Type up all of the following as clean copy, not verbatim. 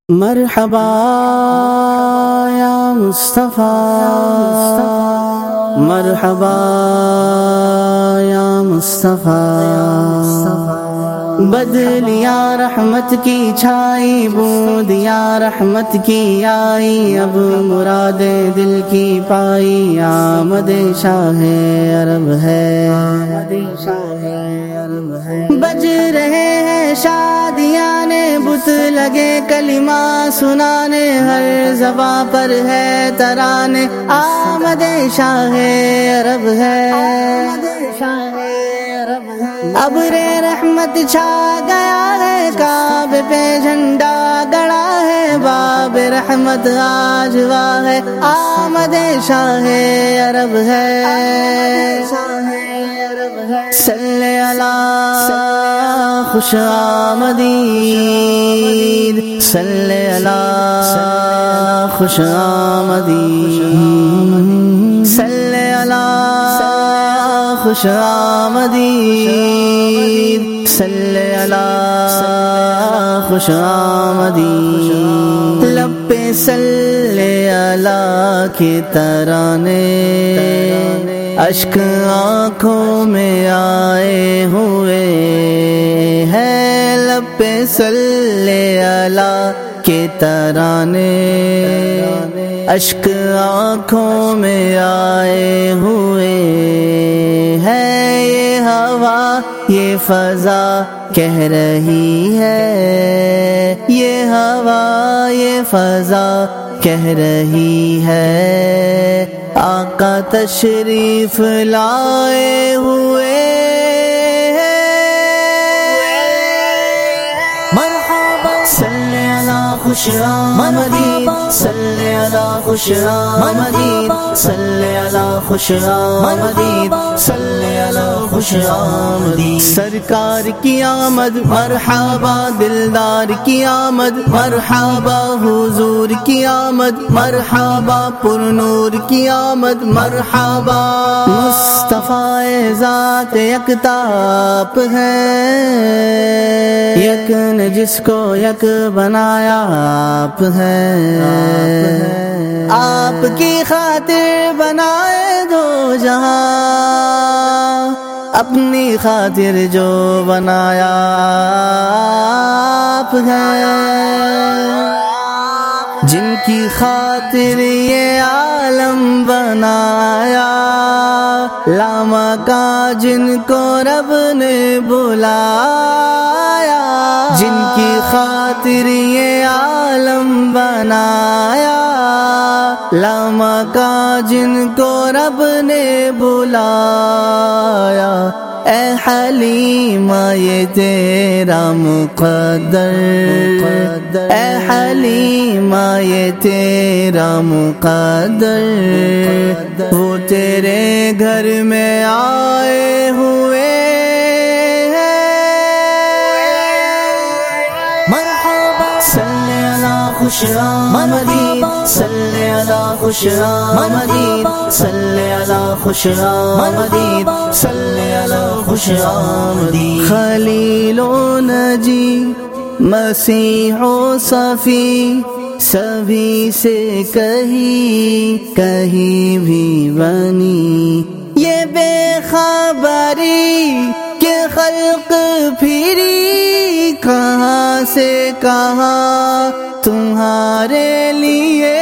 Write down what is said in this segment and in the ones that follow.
مرحبا یا مصطفیٰ، مرحبا یا مصطفیٰ، بدلیا رحمت کی چھائی، بوند یا رحمت کی آئی، اب مراد دل کی پائی، آمد شاہ عرب ہے، بج رہے ہیں شادیاں نے، بت لگے کلمہ سنانے، ہر زباں پر ہے ترانے، آمد شاہ عرب ہے، ابر رحمت چھا گیا ہے، کعبے پہ جھنڈا گڑا ہے، باب رحمت آج واہ ہے، آمد شاہ عرب ہے، صلی اللہ خوش آمدید، صلی اللہ خوش آمدید، صلی اللہ خوش آمدید، صلی اللہ خوش آمدید، لب پہ صلی اللہ کے ترانے، اشک آنکھوں میں آئے ہوئے ہیں، لب پہ صلی اللہ کے ترانے، اشک آنکھوں میں آئے ہوئے ہیں، یہ ہوا یہ فضا کہہ رہی ہے، یہ ہوا یہ فضا کہہ رہی ہے، آقا تشریف لائے ہوئے صلی اللہ خوش آمدید، صلی اللہ خوش آمدید، صلی اللہ خوش آمدید، صلی اللہ خوش آمدید، سرکار کی آمد مرحبا، دلدار کی آمد مرحبا، حضور کی آمد مرحبا، پر نور کی آمد مرحبا، مصطفیٰ ذات یکتاپ ہے، یک نے جس کو یک بنایا آپ ہے، آپ کی خاطر بنائے دو جہاں، اپنی خاطر جو بنایا آپ ہے، جن کی خاطر یہ عالم بنایا، لامکاں جن کو رب نے بلایا، جن کی خاطر یہ عالم بنایا، لامکاں جن کو رب نے بلایا، اے حلیمہ یہ تیرا مقدر، اے حلیمہ یہ تیرا مقدر، وہ تیرے گھر میں آئے ہوئے خوش آمدید، صلی اللہ خوش آمدید، صلی اللہ خوش آمدید، صلی اللہ خوش آمدید، خلیل و نجی مسیح و صفی، سبھی سے کہیں بھی بنی، یہ بے خبری کہ خلق پھری کہاں سے کہاں تمہارے لیے،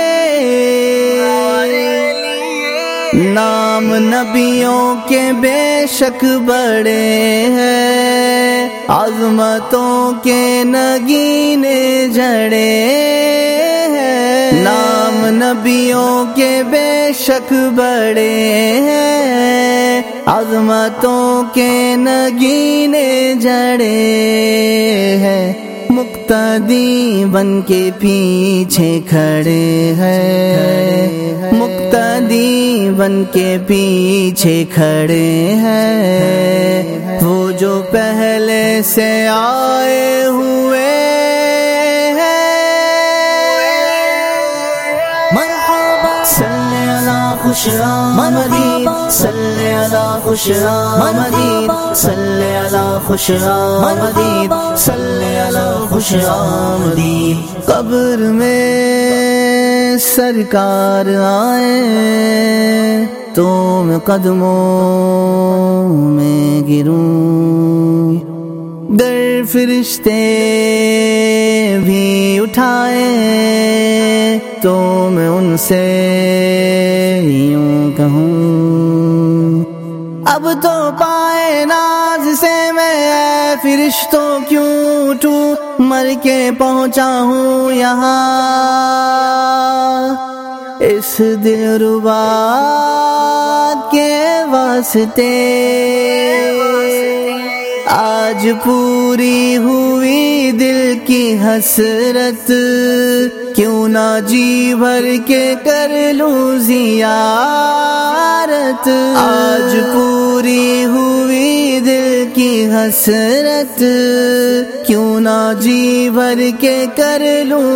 نام نبیوں کے بے شک بڑے ہیں، عظمتوں کے نگینے جڑے ہیں، نام نبیوں کے بے شک بڑے ہیں، عظمتوں کے نگینے جڑے ہیں، مقتدی بن کے پیچھے کھڑے ہیں، مقتدی بن کے پیچھے کھڑے ہیں، وہ جو پہلے سے آئے ہوئے ہیں، مرحبا صلی اللہ خوش آمدید، صلی علی خوش آمدید صلی علی خوش آمدید صلی علی خوش آمدید قبر میں سرکار آئے تو میں قدموں میں گروں گر فرشتے بھی اٹھائے تو میں ان سے یوں کہوں اب تو پائے ناز سے میں فرشتوں کیوں اٹھوں مر کے پہنچا ہوں یہاں اس دلربا کے واسطے آج پوری ہوئی دل کی حسرت کیوں نہ جی بھر کے کر لوں زیارت آج پوری ہوئی دل کی حسرت کیوں نہ جی بھر کے کر لوں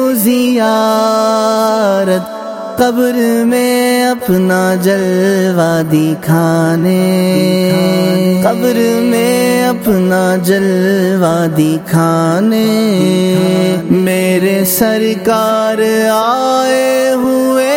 زیارت قبر میں اپنا جلوہ دکھانے قبر میں اپنا جلوہ دکھانے میرے سرکار آئے ہوئے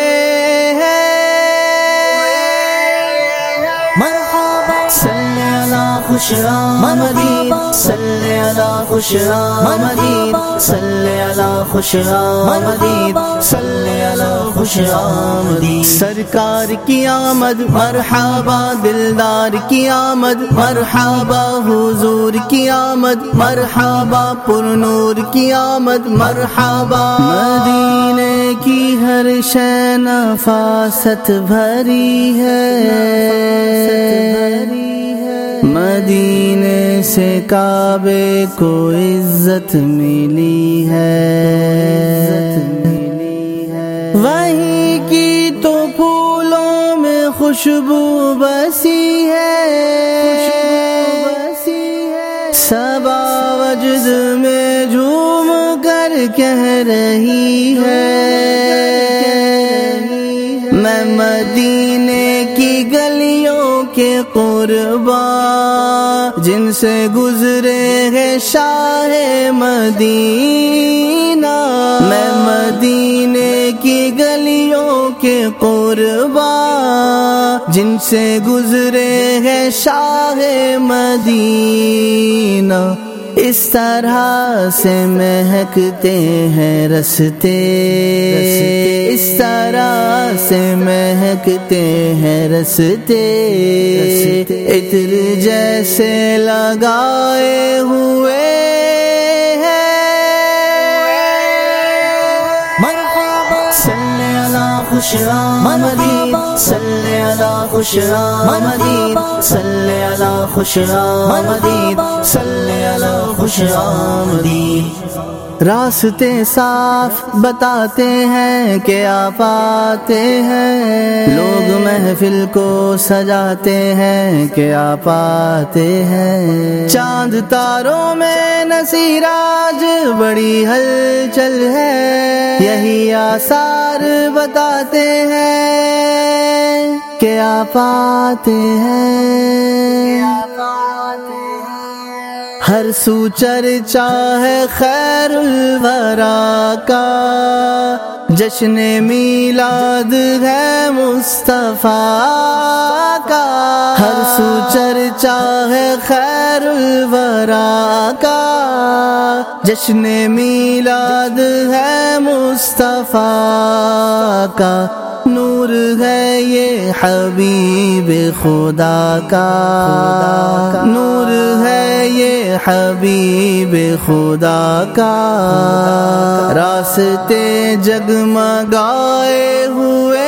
مرحبا صلی علی خوش آمدید صلی علی خوش آمدید صلی علی خوش آمدید صلی علی خوش آمدید سرکار کی آمد مرحبا دلدار کی آمد مرحبا حضور کی آمد مرحبا پرنور کی آمد مرحبا مدینے کی ہر شے نفاست بھری ہے مدینے سے کعبے کو عزت ملی ہے وہیں کی تو پھولوں میں خوشبو بسی ہے صبا وجد میں جھوم کر کہہ رہی ہے میں مدینے کی گلیوں کے قرباں جن سے گزرے ہیں شاہ مدینہ میں مدینے کی گلیوں کے قرباں جن سے گزرے ہیں شاہ مدینہ اس طرح سے مہکتے ہیں رستے اس طرح سے مہکتے ہیں رستے عطر جیسے لگائے ہوئے مرحبا صلی علی خوش آمدید صلی علی خوش آمدید صلی علی خوش آمدید صلی علی خوش آمدید راستے صاف بتاتے ہیں کہ آپ آتے ہیں لوگ محفل کو سجاتے ہیں کہ آپ آتے ہیں چاند تاروں میں نصیراج بڑی ہلچل ہے یہی آثار بتاتے ہیں کہ آپ آتے ہیں ہر سو چرچا ہے خیر الورا کا جشن میلاد ہے مصطفیٰ کا ہر سو چرچا ہے خیر الورا کا جشن میلاد ہے مصطفیٰ کا نور ہے یہ حبیب خدا کا نور ہے یہ حبیب خدا کا راستے جگمگائے ہوئے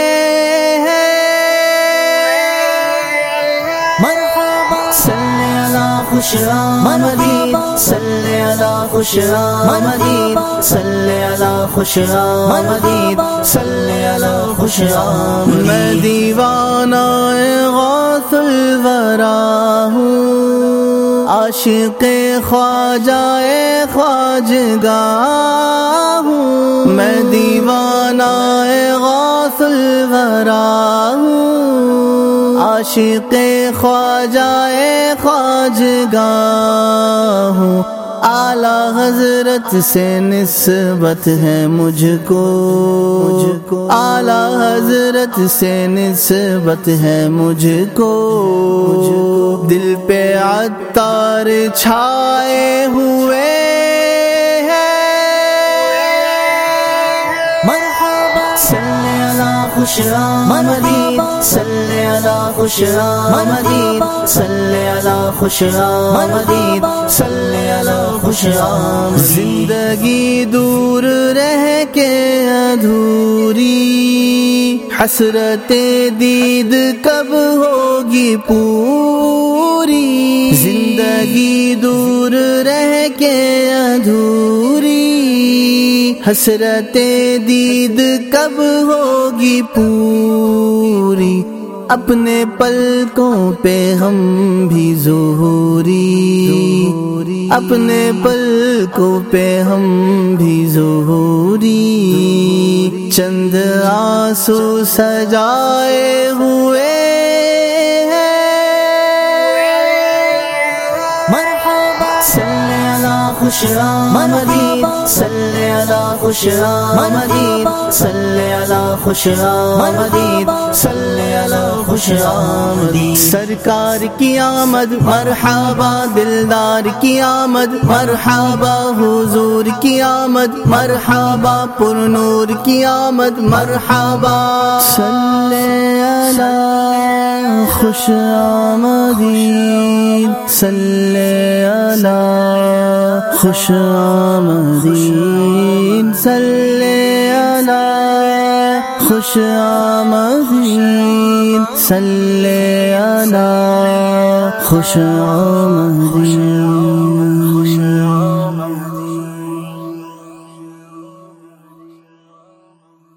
مرحبا صلی علی خوش آمدید صلی علی خوش آمدید صلی علی خوش آمدید صلی علی خوش آمدید میں دیوانہ غوث الورا ہوں عاشق خواجہ خواجگاہ ہوں میں دیوانہ غوث الورا ہوں عاشق خواجہ خواجگاہ ہوں، اعلیٰ حضرت سے نسبت ہے مجھ کو، اعلیٰ حضرت سے نسبت ہے مجھ کو، دل پہ عطار چھائے ہوئے خوش آمدید، صلی علی خوش آمدید، صلی علی خوش آمدید، صلی علی خوش آمدید۔ زندگی دور رہ کے ادھوری، حسرت دید کب ہوگی پوری، زندگی دور رہ کے ادھوری، حسرت دید کب ہوگی پوری، اپنے پلکوں پہ ہم بھی ظہوری، اپنے پلکوں پہ ہم بھی ظہوری، چند آنسو سجائے ہوئے خوش آمدید، صلی علی خوش آمدید، صلی علی خوش آمدید، صلی علی خوش آمدید۔ سرکار کی آمد مرحبا، دلدار کی آمد مرحبا، حضور کی آمد مرحبا، پر نور کی آمد مرحبا، صلی علی خوش آمدید، صلی علی خوش آمدید، صلی علی خوش آمدید، صلی علی خوش آمدید۔